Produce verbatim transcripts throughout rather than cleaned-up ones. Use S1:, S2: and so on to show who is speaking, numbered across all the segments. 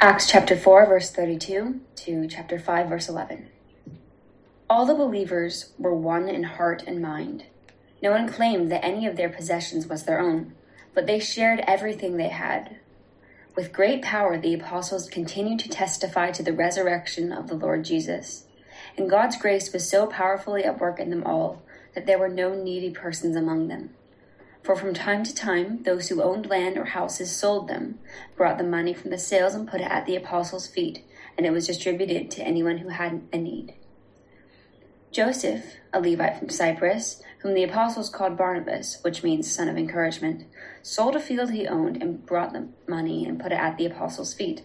S1: Acts chapter four, verse thirty-two to chapter five, verse eleven. All the believers were one in heart and mind. No one claimed that any of their possessions was their own, but they shared everything they had. With great power, the apostles continued to testify to the resurrection of the Lord Jesus. And God's grace was so powerfully at work in them all that there were no needy persons among them. For from time to time, those who owned land or houses sold them, brought the money from the sales and put it at the apostles' feet, and it was distributed to anyone who had a need. Joseph, a Levite from Cyprus, whom the apostles called Barnabas, which means son of encouragement, sold a field he owned and brought the money and put it at the apostles' feet.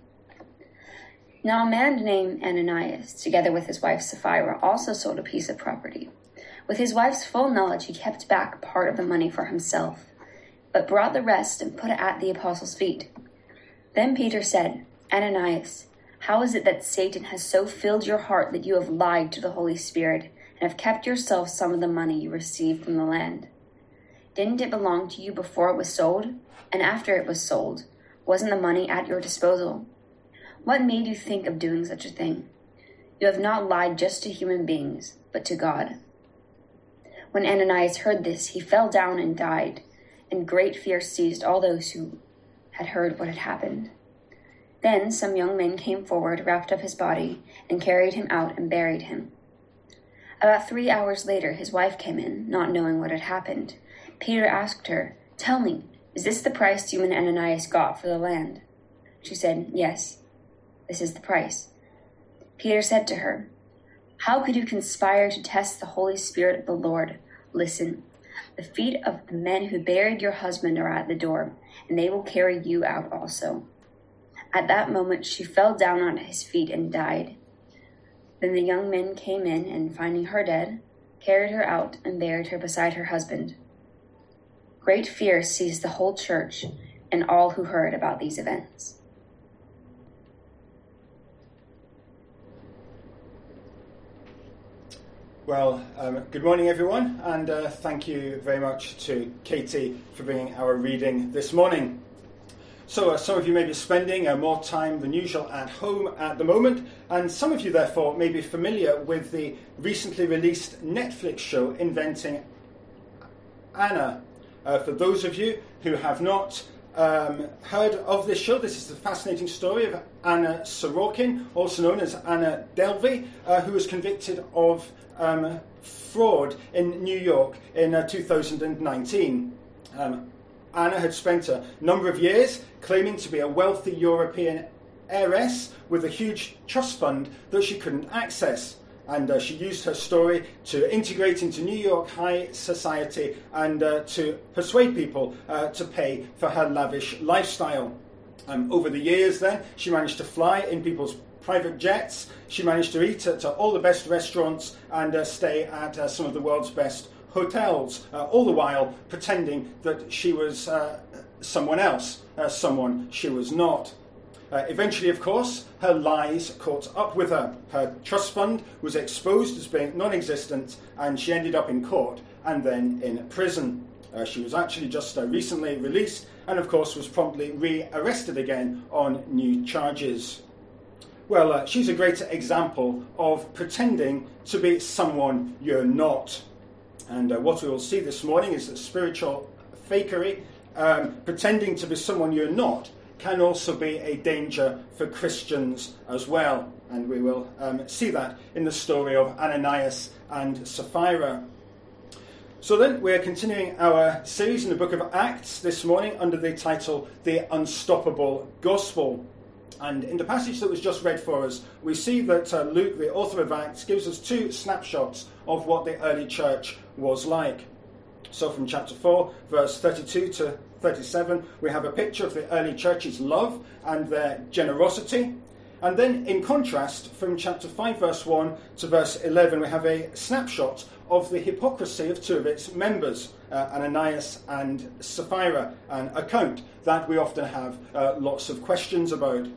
S1: Now a man named Ananias, together with his wife Sapphira, also sold a piece of property. With his wife's full knowledge, he kept back part of the money for himself, but brought the rest and put it at the apostles' feet. Then Peter said, Ananias, how is it that Satan has so filled your heart that you have lied to the Holy Spirit and have kept yourself some of the money you received from the land? Didn't it belong to you before it was sold? And after it was sold, wasn't the money at your disposal? What made you think of doing such a thing? You have not lied just to human beings, but to God. When Ananias heard this, he fell down and died, and great fear seized all those who had heard what had happened. Then some young men came forward, wrapped up his body, and carried him out and buried him. About three hours later, his wife came in, not knowing what had happened. Peter asked her, Tell me, is this the price you and Ananias got for the land? She said, Yes, this is the price. Peter said to her, How could you conspire to test the Holy Spirit of the Lord? Listen, the feet of the men who buried your husband are at the door, and they will carry you out also. At that moment she fell down on his feet and died. Then the young men came in, and finding her dead, carried her out and buried her beside her husband. Great fear seized the whole church and all who heard about these events.
S2: Well, um, good morning, everyone, and uh, thank you very much to Katie for bringing our reading this morning. So uh, some of you may be spending uh, more time than usual at home at the moment, and some of you, therefore, may be familiar with the recently released Netflix show, Inventing Anna. Uh, for those of you who have not um, heard of this show, this is the fascinating story of Anna Sorokin, also known as Anna Delvey, uh, who was convicted of Um, fraud in New York in uh, two thousand nineteen. Um, Anna had spent a number of years claiming to be a wealthy European heiress with a huge trust fund that she couldn't access. And uh, she used her story to integrate into New York high society and uh, to persuade people uh, to pay for her lavish lifestyle. Um, over the years then, she managed to fly in people's private jets. She managed to eat at uh, all the best restaurants and uh, stay at uh, some of the world's best hotels, uh, all the while pretending that she was uh, someone else, uh, someone she was not. Uh, eventually, of course, her lies caught up with her. Her trust fund was exposed as being non-existent, and she ended up in court and then in prison. Uh, she was actually just uh, recently released and, of course, was promptly re-arrested again on new charges. Well, uh, she's a great example of pretending to be someone you're not. And uh, what we will see this morning is that spiritual fakery, um, pretending to be someone you're not, can also be a danger for Christians as well. And we will um, see that in the story of Ananias and Sapphira. So then, we're continuing our series in the book of Acts this morning under the title, The Unstoppable Gospel. And in the passage that was just read for us, we see that uh, Luke, the author of Acts, gives us two snapshots of what the early church was like. So from chapter four, verse thirty-two to thirty-seven, we have a picture of the early church's love and their generosity. And then, in contrast, from chapter five, verse one to verse eleven, we have a snapshot of the hypocrisy of two of its members, uh, Ananias and Sapphira, an account that we often have uh, lots of questions about.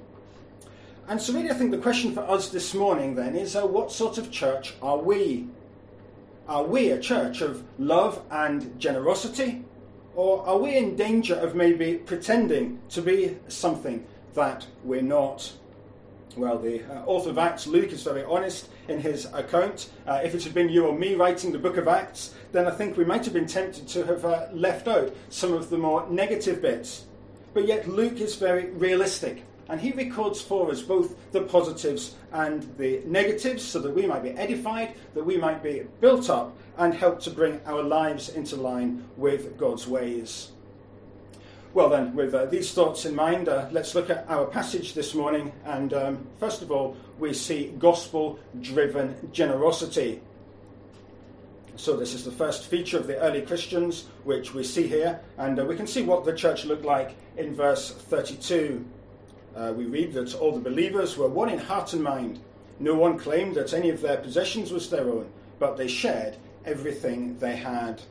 S2: And so really I think the question for us this morning then is, uh, what sort of church are we? Are we a church of love and generosity? Or are we in danger of maybe pretending to be something that we're not. Well, the uh, author of Acts, Luke, is very honest in his account. Uh, if it had been you or me writing the book of Acts, then I think we might have been tempted to have uh, left out some of the more negative bits. But yet Luke is very realistic, and he records for us both the positives and the negatives, so that we might be edified, that we might be built up, and help to bring our lives into line with God's ways. Well then, with uh, these thoughts in mind, uh, let's look at our passage this morning. And um, first of all, we see gospel-driven generosity. So this is the first feature of the early Christians, which we see here. And uh, we can see what the church looked like in verse thirty-two. Uh, we read that all the believers were one in heart and mind. No one claimed that any of their possessions was their own, but they shared everything they had.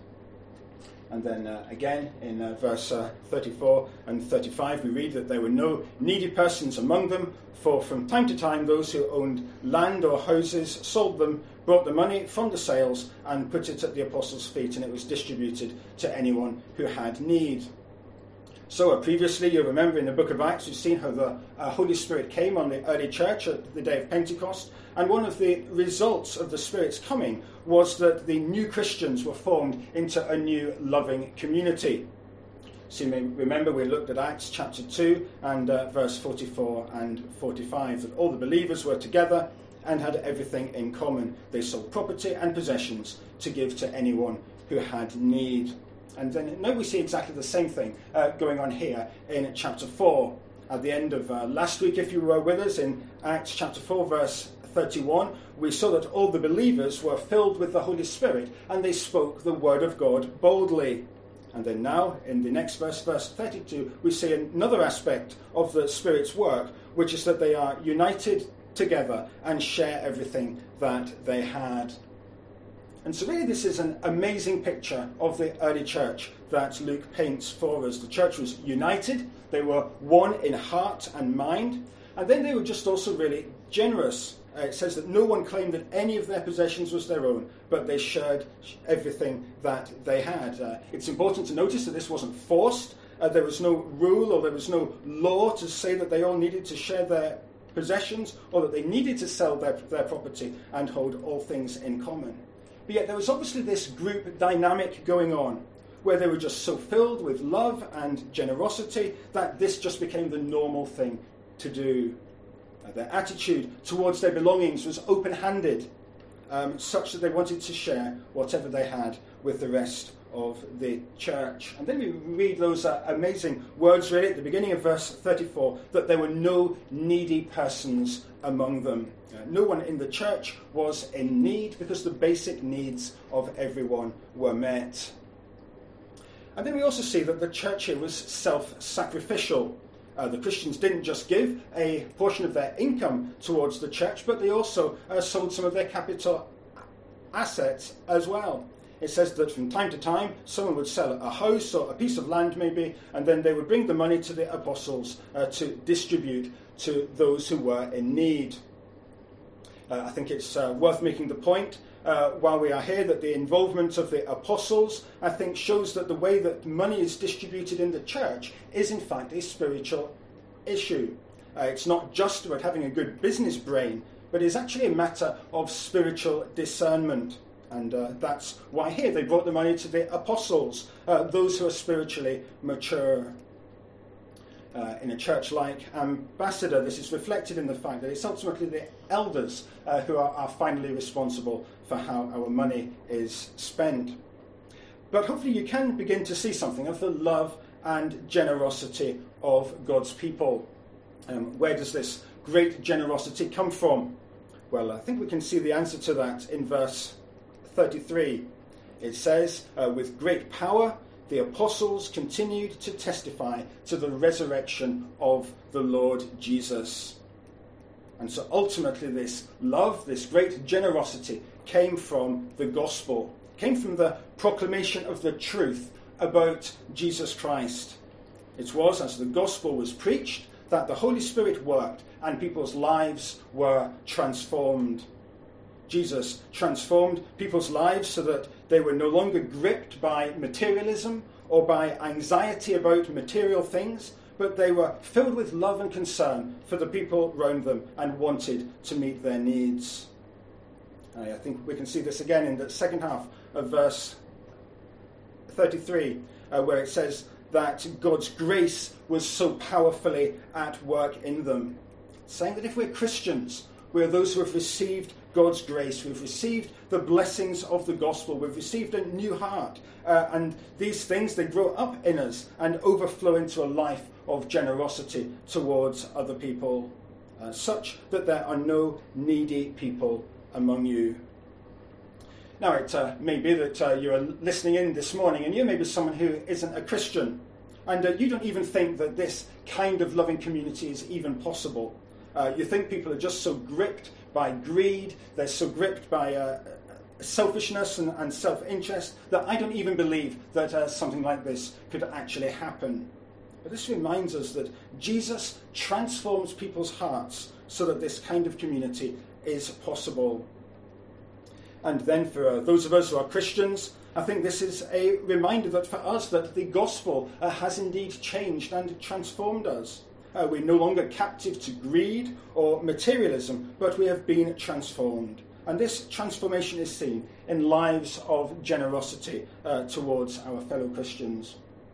S2: And then uh, again in uh, verse uh, thirty-four and thirty-five, we read that there were no needy persons among them, for from time to time those who owned land or houses sold them, brought the money from the sales, and put it at the apostles' feet, and it was distributed to anyone who had need. So uh, previously, you remember in the book of Acts, we've seen how the uh, Holy Spirit came on the early church at the day of Pentecost. And one of the results of the Spirit's coming was that the new Christians were formed into a new loving community. So you may remember we looked at Acts chapter two and uh, verse forty-four and forty-five, that all the believers were together and had everything in common. They sold property and possessions to give to anyone who had need. And then now we see exactly the same thing uh, going on here in chapter four. At the end of uh, last week, if you were with us, in Acts chapter four, verse thirty-one, we saw that all the believers were filled with the Holy Spirit, and they spoke the word of God boldly. And then now, in the next verse, verse thirty-two, we see another aspect of the Spirit's work, which is that they are united together and share everything that they had. And so really this is an amazing picture of the early church that Luke paints for us. The church was united, they were one in heart and mind, and then they were just also really generous. Uh, it says that no one claimed that any of their possessions was their own, but they shared everything that they had. Uh, it's important to notice that this wasn't forced. Uh, there was no rule or there was no law to say that they all needed to share their possessions or that they needed to sell their, their property and hold all things in common. But yet there was obviously this group dynamic going on where they were just so filled with love and generosity that this just became the normal thing to do. Uh, their attitude towards their belongings was open-handed, um, such that they wanted to share whatever they had with the rest of the church. And then we read those uh, amazing words really at the beginning of verse thirty-four, that there were no needy persons among them. Uh, no one in the church was in need because the basic needs of everyone were met. And then we also see that the church here was self-sacrificial. Uh, the Christians didn't just give a portion of their income towards the church, but they also uh, sold some of their capital assets as well. It says that from time to time, someone would sell a house or a piece of land maybe, and then they would bring the money to the apostles uh, to distribute to those who were in need. Uh, I think it's uh, worth making the point uh, while we are here that the involvement of the apostles, I think, shows that the way that money is distributed in the church is in fact a spiritual issue. Uh, it's not just about having a good business brain, but it's actually a matter of spiritual discernment. And uh, that's why here they brought the money to the apostles, uh, those who are spiritually mature. Uh, in a church like Ambassador, this is reflected in the fact that it's ultimately the elders uh, who are, are finally responsible for how our money is spent. But hopefully you can begin to see something of the love and generosity of God's people. Um, where does this great generosity come from? Well, I think we can see the answer to that in verse thirty-three. It says, uh, with great power the apostles continued to testify to the resurrection of the Lord Jesus. And so ultimately this love, this great generosity came from the gospel, came from the proclamation of the truth about Jesus Christ. It was as the gospel was preached that the Holy Spirit worked and people's lives were transformed. Jesus transformed people's lives so that they were no longer gripped by materialism or by anxiety about material things, but they were filled with love and concern for the people around them and wanted to meet their needs. I think we can see this again in the second half of verse thirty-three, uh, where it says that God's grace was so powerfully at work in them. Saying that if we're Christians, we're those who have received God's grace, we've received the blessings of the gospel, we've received a new heart, uh, and these things, they grow up in us and overflow into a life of generosity towards other people, uh, such that there are no needy people among you. Now, it uh, may be that uh, you're listening in this morning and you may be someone who isn't a Christian, and uh, you don't even think that this kind of loving community is even possible. Uh, you think people are just so gripped by greed, they're so gripped by uh, selfishness and, and self-interest that I don't even believe that uh, something like this could actually happen. But this reminds us that Jesus transforms people's hearts so that this kind of community is possible. And then for uh, those of us who are Christians, I think this is a reminder that for us that the gospel uh, has indeed changed and transformed us. Uh, we're no longer captive to greed or materialism, but we have been transformed. And this transformation is seen in lives of generosity uh, towards our fellow Christians.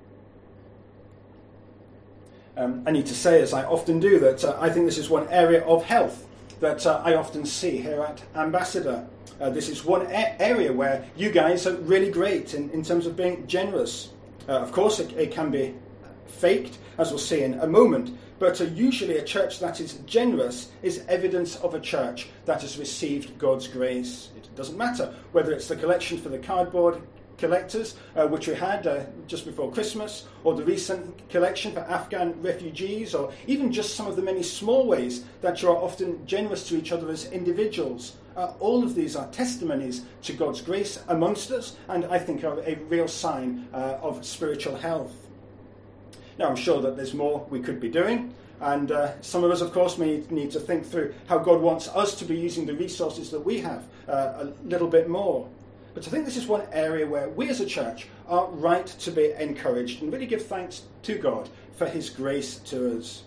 S2: Um, I need to say, as I often do, that uh, I think this is one area of health that uh, I often see here at Ambassador. Uh, this is one a- area where you guys are really great in, in terms of being generous. Uh, of course, it, it can be faked, as we'll see in a moment, but uh, usually a church that is generous is evidence of a church that has received God's grace. It doesn't matter whether it's the collection for the cardboard collectors, uh, which we had uh, just before Christmas, or the recent collection for Afghan refugees, or even just some of the many small ways that you are often generous to each other as individuals. Uh, all of these are testimonies to God's grace amongst us, and I think are a real sign uh, of spiritual health. Now, I'm sure that there's more we could be doing, and uh, some of us, of course, may need to think through how God wants us to be using the resources that we have uh, a little bit more. But I think this is one area where we as a church are right to be encouraged and really give thanks to God for his grace to us.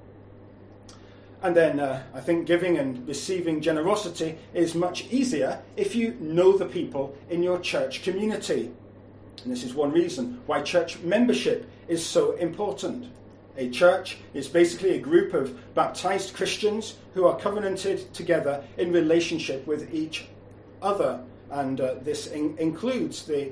S2: And then uh, I think giving and receiving generosity is much easier if you know the people in your church community. And this is one reason why church membership is so important. A church is basically a group of baptized Christians who are covenanted together in relationship with each other. And uh, this in- includes the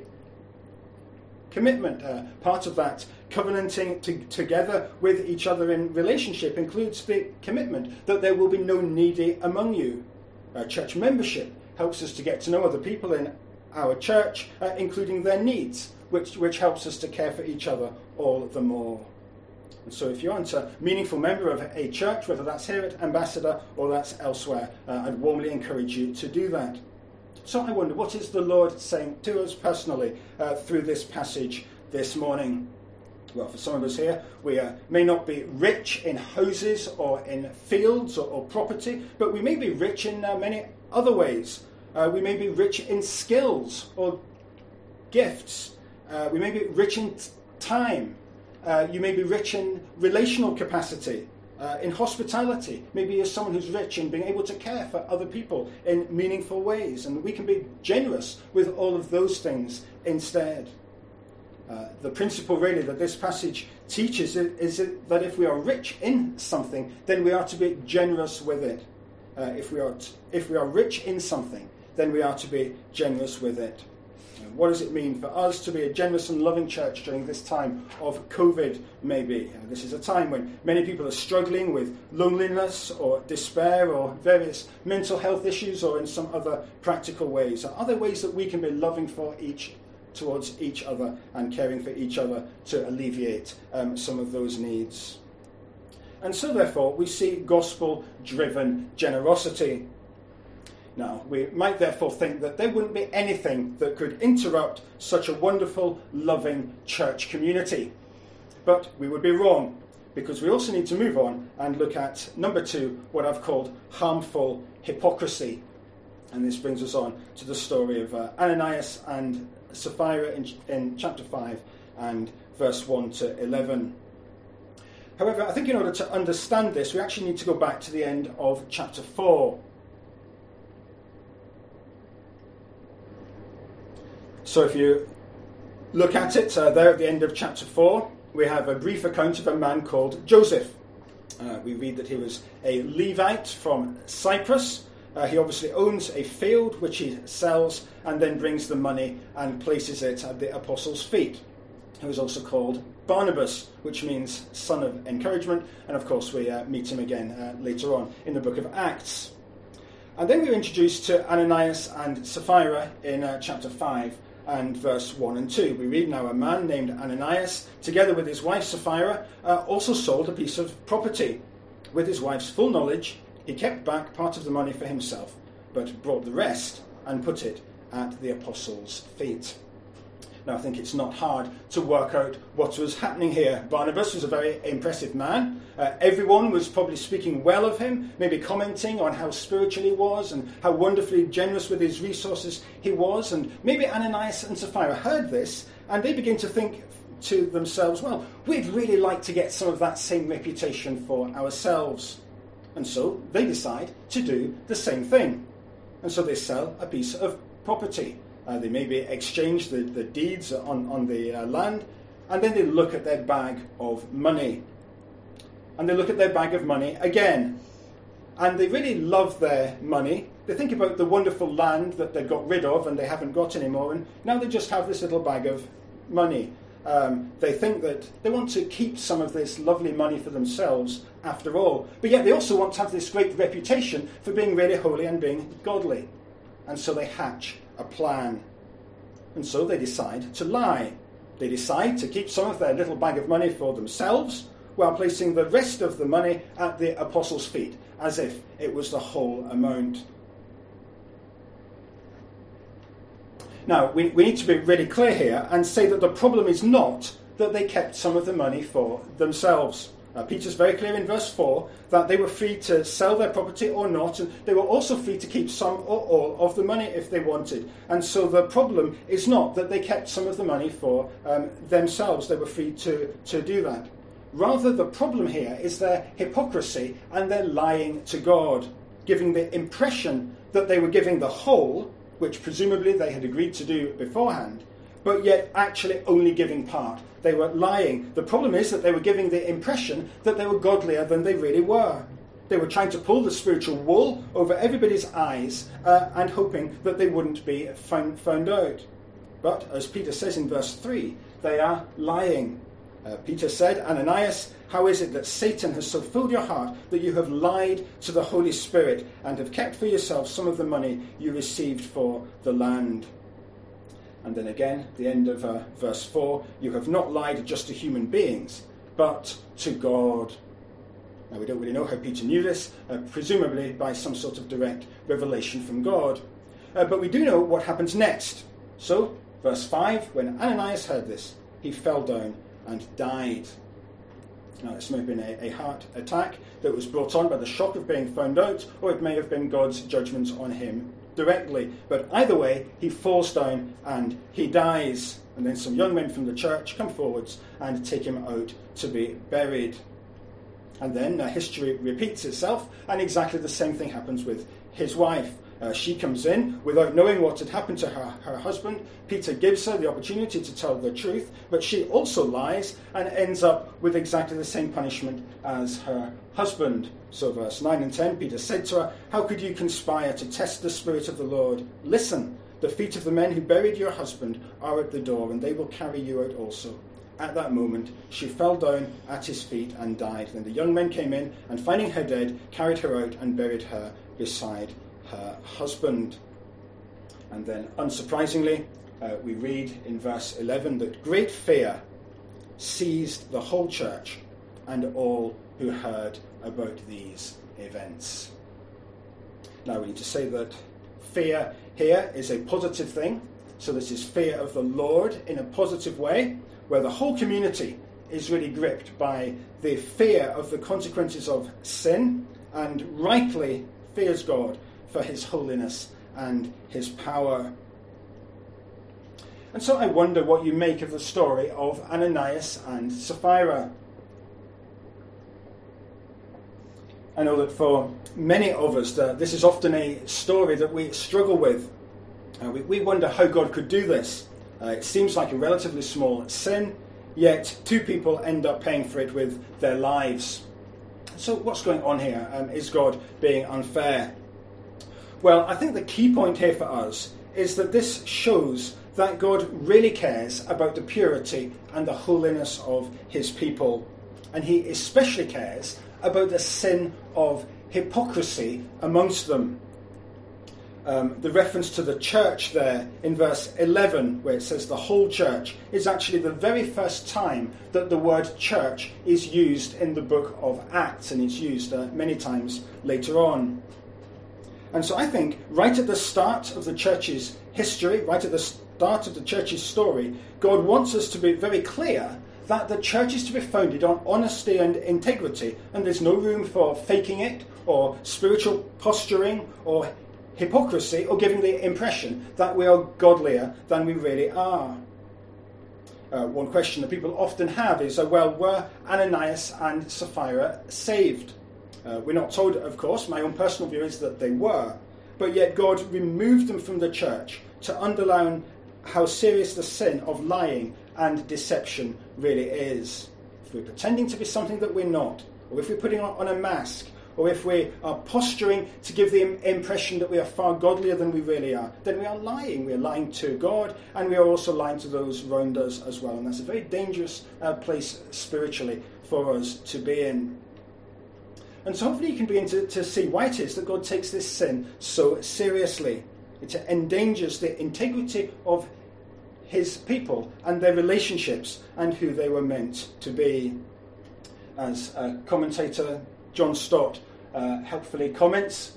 S2: commitment. Uh, part of that covenanting to- together with each other in relationship includes the commitment that there will be no needy among you. Uh, church membership helps us to get to know other people in our church, uh, including their needs, which, which helps us to care for each other all the more. And so if you aren't a meaningful member of a church, whether that's here at Ambassador or that's elsewhere, uh, I'd warmly encourage you to do that. So I wonder, what is the Lord saying to us personally uh, through this passage this morning? Well, for some of us here, we uh, may not be rich in houses or in fields or, or property, but we may be rich in uh, many other ways. Uh, we may be rich in skills or gifts. Uh, we may be rich in t- time. Uh, you may be rich in relational capacity, uh, in hospitality. Maybe you're someone who's rich in being able to care for other people in meaningful ways. And we can be generous with all of those things instead. Uh, the principle really that this passage teaches is that if we are rich in something, then we are to be generous with it. Uh, if we are t- if we are rich in something, then we are to be generous with it. What does it mean for us to be a generous and loving church during this time of COVID, maybe? Uh, this is a time when many people are struggling with loneliness or despair or various mental health issues or in some other practical ways. Are there ways that we can be loving for each, towards each other and caring for each other to alleviate um, some of those needs? And so, therefore, we see gospel-driven generosity. Now, we might therefore think that there wouldn't be anything that could interrupt such a wonderful, loving church community. But we would be wrong, because we also need to move on and look at, number two, what I've called harmful hypocrisy. And this brings us on to the story of uh, Ananias and Sapphira in, in chapter five and verse one to eleven. However, I think in order to understand this, we actually need to go back to the end of chapter four. So if you look at it, uh, there at the end of chapter four, we have a brief account of a man called Joseph. Uh, we read that he was a Levite from Cyprus. Uh, he obviously owns a field which he sells and then brings the money and places it at the apostles' feet. He was also called Barnabas, which means son of encouragement, and of course we uh, meet him again uh, later on in the book of Acts. And then we were introduced to Ananias and Sapphira in uh, chapter five and verse one and two. We read, "Now a man named Ananias, together with his wife Sapphira, uh, also sold a piece of property. With his wife's full knowledge, he kept back part of the money for himself, but brought the rest and put it at the apostles' feet." Now, I think it's not hard to work out what was happening here. Barnabas was a very impressive man. Uh, everyone was probably speaking well of him, maybe commenting on how spiritual he was and how wonderfully generous with his resources he was. And maybe Ananias and Sapphira heard this, and they began to think to themselves, well, we'd really like to get some of that same reputation for ourselves. And so they decide to do the same thing. And so they sell a piece of property. Uh, they maybe exchange the, the deeds on, on the uh, land, and then they look at their bag of money. And they look at their bag of money again. And they really love their money. They think about the wonderful land that they got rid of and they haven't got anymore, and now they just have this little bag of money. Um, they think that they want to keep some of this lovely money for themselves after all. But yet they also want to have this great reputation for being really holy and being godly. And so they hatch a plan. And so they decide to lie. They decide to keep some of their little bag of money for themselves while placing the rest of the money at the apostles' feet, as if it was the whole amount. Now, we, we need to be really clear here and say that the problem is not that they kept some of the money for themselves. Uh, Peter's very clear in verse four that they were free to sell their property or not, and they were also free to keep some or all of the money if they wanted. And so the problem is not that they kept some of the money for um, themselves. They were free to, to do that. Rather, the problem here is their hypocrisy and their lying to God, giving the impression that they were giving the whole, which presumably they had agreed to do beforehand, but yet actually only giving part. They were lying. The problem is that they were giving the impression that they were godlier than they really were. They were trying to pull the spiritual wool over everybody's eyes uh, and hoping that they wouldn't be found, found out. But, as Peter says in verse three, they are lying. Uh, Peter said, "Ananias, how is it that Satan has so filled your heart that you have lied to the Holy Spirit and have kept for yourself some of the money you received for the land?" And then again, the end of uh, verse four, "You have not lied just to human beings, but to God." Now, we don't really know how Peter knew this, uh, presumably by some sort of direct revelation from God. Uh, but we do know what happens next. So, verse five, when Ananias heard this, he fell down and died. Now, this may have been a, a heart attack that was brought on by the shock of being found out, or it may have been God's judgment on him directly. But either way, he falls down and he dies. And then some young men from the church come forwards and take him out to be buried. And then uh, history repeats itself, and exactly the same thing happens with his wife. Uh, she comes in without knowing what had happened to her, her husband. Peter gives her the opportunity to tell the truth, but she also lies and ends up with exactly the same punishment as her husband. So verse nine and ten, Peter said to her, "How could you conspire to test the Spirit of the Lord? Listen, the feet of the men who buried your husband are at the door, and they will carry you out also." At that moment, she fell down at his feet and died. Then the young men came in, and finding her dead, carried her out and buried her beside her husband. And then, unsurprisingly, uh, we read in verse eleven that great fear seized the whole church and all who heard about these events. Now, we need to say that fear here is a positive thing. So this is fear of the Lord in a positive way, where the whole community is really gripped by the fear of the consequences of sin and rightly fears God for his holiness and his power. And so I wonder what you make of the story of Ananias and Sapphira. I know that for many of us, uh, this is often a story that we struggle with. Uh, we, we wonder how God could do this. Uh, it seems like a relatively small sin, yet two people end up paying for it with their lives. So what's going on here? Um, is God being unfair? Well, I think the key point here for us is that this shows that God really cares about the purity and the holiness of his people. And he especially cares about the sin of hypocrisy amongst them. Um, the reference to the church there in verse eleven, where it says the whole church, is actually the very first time that the word church is used in the book of Acts, and it's used uh, many times later on. And so I think right at the start of the church's history, right at the start of the church's story, God wants us to be very clear that the church is to be founded on honesty and integrity, and there's no room for faking it, or spiritual posturing, or hypocrisy, or giving the impression that we are godlier than we really are. Uh, one question that people often have is, uh, well, were Ananias and Sapphira saved? Uh, we're not told, of course. My own personal view is that they were. But yet God removed them from the church to underline how serious the sin of lying and deception really is. If we're pretending to be something that we're not, or if we're putting on a mask, or if we are posturing to give the impression that we are far godlier than we really are, then we are lying. We are lying to God, and we are also lying to those around us as well. And that's a very dangerous uh, place spiritually for us to be in. And so hopefully you can begin to, to see why it is that God takes this sin so seriously. It endangers the integrity of his people and their relationships and who they were meant to be. As a commentator John Stott uh, helpfully comments,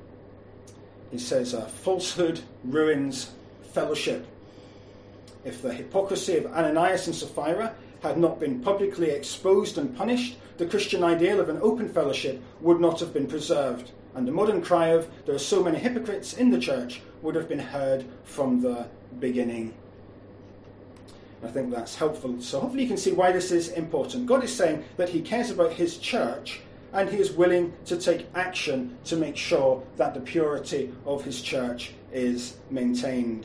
S2: he says, uh, falsehood ruins fellowship. If the hypocrisy of Ananias and Sapphira had not been publicly exposed and punished, the Christian ideal of an open fellowship would not have been preserved, and the modern cry of there are so many hypocrites in the church would have been heard from the beginning. I think that's helpful. So hopefully you can see why this is important. God is saying that he cares about his church, and he is willing to take action to make sure that the purity of his church is maintained.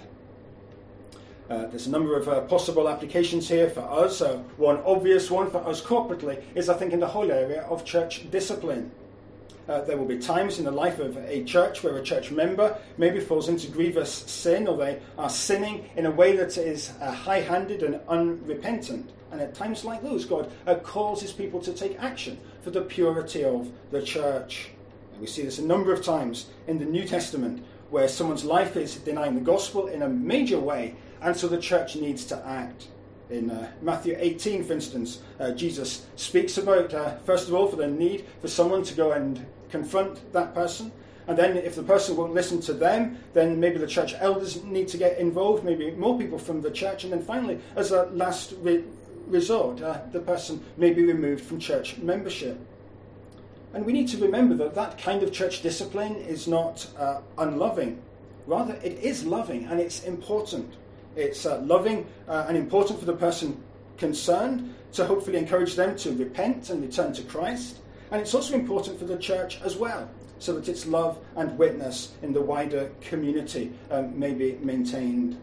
S2: Uh, there's a number of uh, possible applications here for us. Uh, one obvious one for us corporately is, I think, in the whole area of church discipline. Uh, there will be times in the life of a church where a church member maybe falls into grievous sin, or they are sinning in a way that is uh, high-handed and unrepentant. And at times like those, God uh, calls his people to take action for the purity of the church. And we see this a number of times in the New Testament, where someone's life is denying the gospel in a major way, and so the church needs to act. In uh, Matthew eighteen, for instance, uh, Jesus speaks about, uh, first of all, for the need for someone to go and confront that person. And then if the person won't listen to them, then maybe the church elders need to get involved, maybe more people from the church. And then finally, as a last re- resort, uh, the person may be removed from church membership. And we need to remember that that kind of church discipline is not uh, unloving. Rather, it is loving, and it's important. It's uh, loving uh, and important for the person concerned to hopefully encourage them to repent and return to Christ. And it's also important for the church as well, so that its love and witness in the wider community um, may be maintained.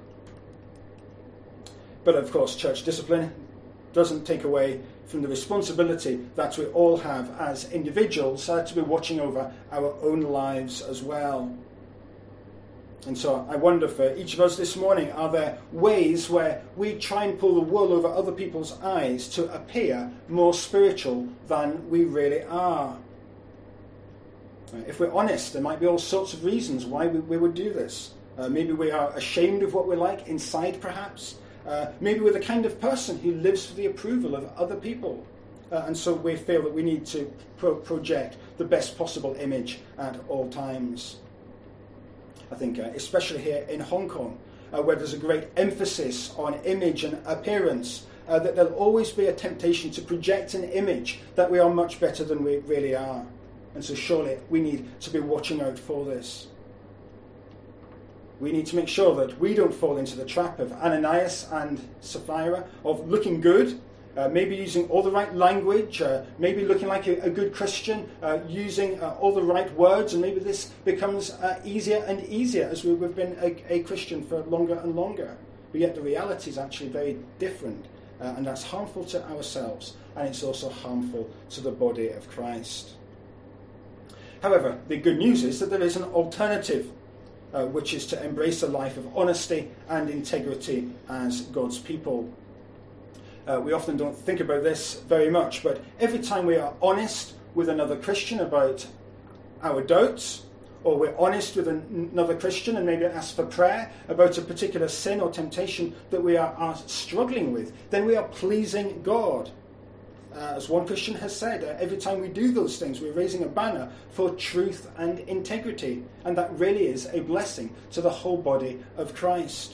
S2: But of course, church discipline doesn't take away from the responsibility that we all have as individuals uh, to be watching over our own lives as well. And so I wonder for each of us this morning, are there ways where we try and pull the wool over other people's eyes to appear more spiritual than we really are? If we're honest, there might be all sorts of reasons why we, we would do this. Uh, maybe we are ashamed of what we're like inside, perhaps. Uh, maybe we're the kind of person who lives for the approval of other people. Uh, and so we feel that we need to pro- project the best possible image at all times. I think uh, especially here in Hong Kong, uh, where there's a great emphasis on image and appearance, uh, that there'll always be a temptation to project an image that we are much better than we really are. And so surely we need to be watching out for this. We need to make sure that we don't fall into the trap of Ananias and Sapphira, of looking good, Uh, maybe using all the right language, uh, maybe looking like a, a good Christian, uh, using uh, all the right words, and maybe this becomes uh, easier and easier as we, we've been a, a Christian for longer and longer. But yet the reality is actually very different, uh, and that's harmful to ourselves, and it's also harmful to the body of Christ. However, the good news is that there is an alternative, uh, which is to embrace a life of honesty and integrity as God's people. Uh, we often don't think about this very much, but every time we are honest with another Christian about our doubts, or we're honest with an, another Christian and maybe ask for prayer about a particular sin or temptation that we are, are struggling with, then we are pleasing God. Uh, as one Christian has said, uh, every time we do those things, we're raising a banner for truth and integrity, and that really is a blessing to the whole body of Christ.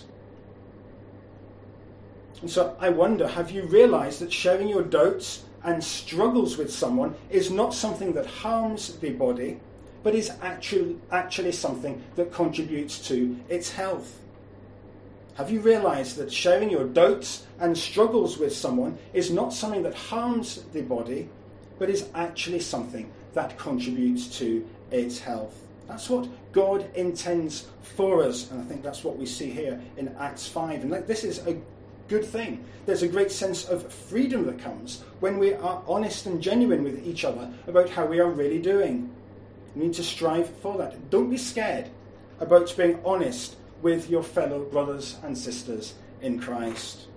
S2: And so I wonder, have you realized that sharing your doubts and struggles with someone is not something that harms the body, but is actually, actually something that contributes to its health? Have you realized that sharing your doubts and struggles with someone is not something that harms the body, but is actually something that contributes to its health? That's what God intends for us, and I think that's what we see here in Acts five. And this is a good thing. There's a great sense of freedom that comes when we are honest and genuine with each other about how we are really doing. We need to strive for that. Don't be scared about being honest with your fellow brothers and sisters in Christ.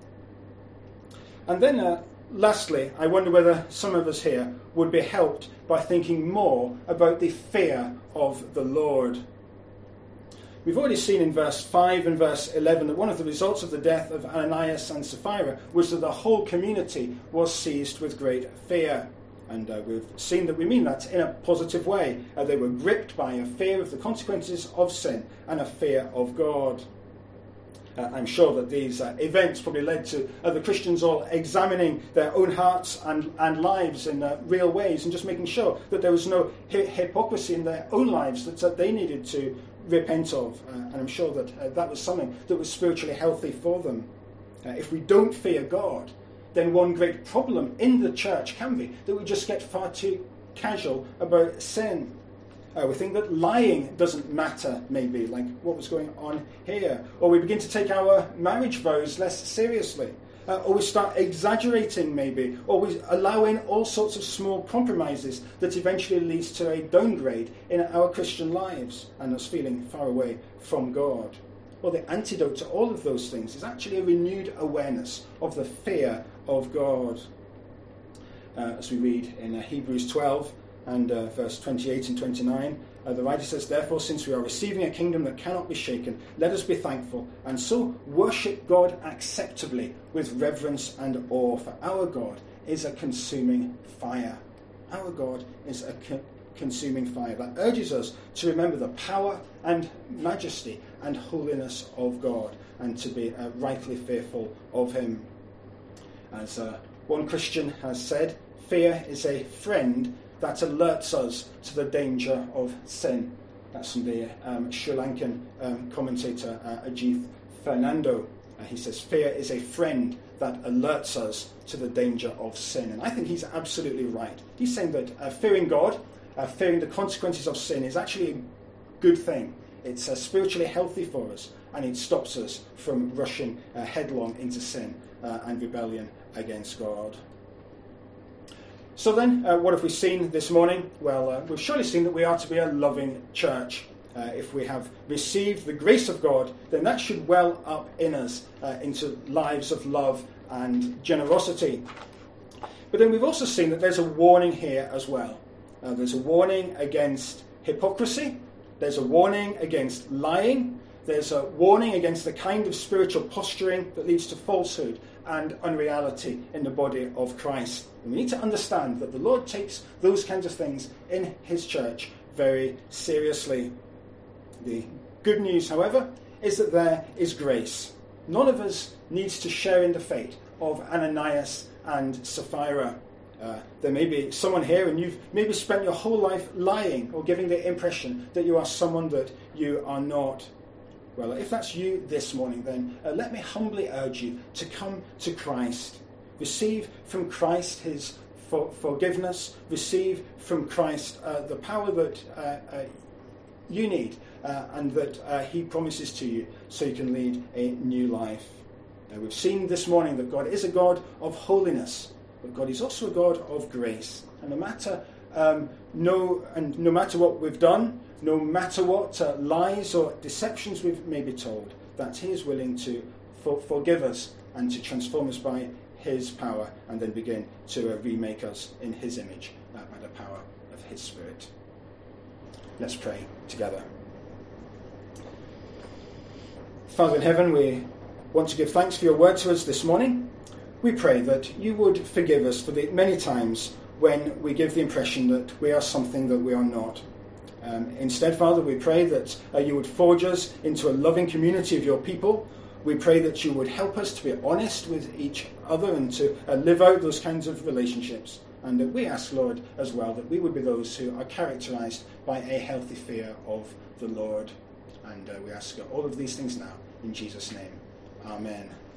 S2: And then uh, lastly, I wonder whether some of us here would be helped by thinking more about the fear of the Lord. We've already seen in verse five and verse eleven that one of the results of the death of Ananias and Sapphira was that the whole community was seized with great fear. And uh, we've seen that we mean that in a positive way. Uh, they were gripped by a fear of the consequences of sin and a fear of God. Uh, I'm sure that these uh, events probably led to other Christians all examining their own hearts and, and lives in uh, real ways, and just making sure that there was no hi- hypocrisy in their own lives that, that they needed to repent of. Uh, and I'm sure that uh, that was something that was spiritually healthy for them. Uh, if we don't fear God, then one great problem in the church can be that we just get far too casual about sin. Uh, we think that lying doesn't matter, maybe, like what was going on here. Or we begin to take our marriage vows less seriously. Uh, or we start exaggerating, maybe. Or we allow in all sorts of small compromises that eventually leads to a downgrade in our Christian lives and us feeling far away from God. Well, the antidote to all of those things is actually a renewed awareness of the fear of God. Uh, as we read in uh, Hebrews twelve and uh, verse twenty-eight and twenty-nine, uh, the writer says, "Therefore, since we are receiving a kingdom that cannot be shaken, let us be thankful, and so worship God acceptably with reverence and awe, for our God is a consuming fire." Our God is a co- consuming fire. That urges us to remember the power and majesty and holiness of God, and to be uh, rightly fearful of him. As uh, one Christian has said, fear is a friend that alerts us to the danger of sin. That's from the um, Sri Lankan um, commentator uh, Ajith Fernando. Uh, he says, fear is a friend that alerts us to the danger of sin. And I think he's absolutely right. He's saying that uh, fearing God, uh, fearing the consequences of sin is actually a good thing. It's uh, spiritually healthy for us, and it stops us from rushing uh, headlong into sin uh, and rebellion against God. So then, uh, what have we seen this morning? Well, uh, we've surely seen that we are to be a loving church. Uh, if we have received the grace of God, then that should well up in us uh, into lives of love and generosity. But then we've also seen that there's a warning here as well. Uh, there's a warning against hypocrisy. There's a warning against lying. There's a warning against the kind of spiritual posturing that leads to falsehood and unreality in the body of Christ. And we need to understand that the Lord takes those kinds of things in his church very seriously. The good news, however, is that there is grace. None of us needs to share in the fate of Ananias and Sapphira. Uh, there may be someone here and you've maybe spent your whole life lying or giving the impression that you are someone that you are not. Well, if that's you this morning, then uh, let me humbly urge you to come to Christ. Receive from Christ his for- forgiveness. Receive from Christ uh, the power that uh, uh, you need uh, and that uh, he promises to you so you can lead a new life. Now, we've seen this morning that God is a God of holiness, but God is also a God of grace. And no matter um, no and no matter what we've done, no matter what uh, lies or deceptions we may be told, that he is willing to for- forgive us and to transform us by his power, and then begin to uh, remake us in his image uh, by the power of his Spirit. Let's pray together. Father in heaven, we want to give thanks for your word to us this morning. We pray that you would forgive us for the many times when we give the impression that we are something that we are not. Um, instead, Father, we pray that uh, you would forge us into a loving community of your people. We pray that you would help us to be honest with each other and to uh, live out those kinds of relationships. And uh, we ask, Lord, as well, that we would be those who are characterized by a healthy fear of the Lord. And uh, we ask all of these things now in Jesus' name. Amen.